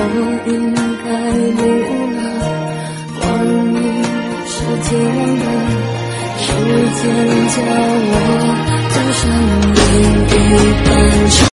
我应该明了，光阴是甜的，时间叫我走上另一半。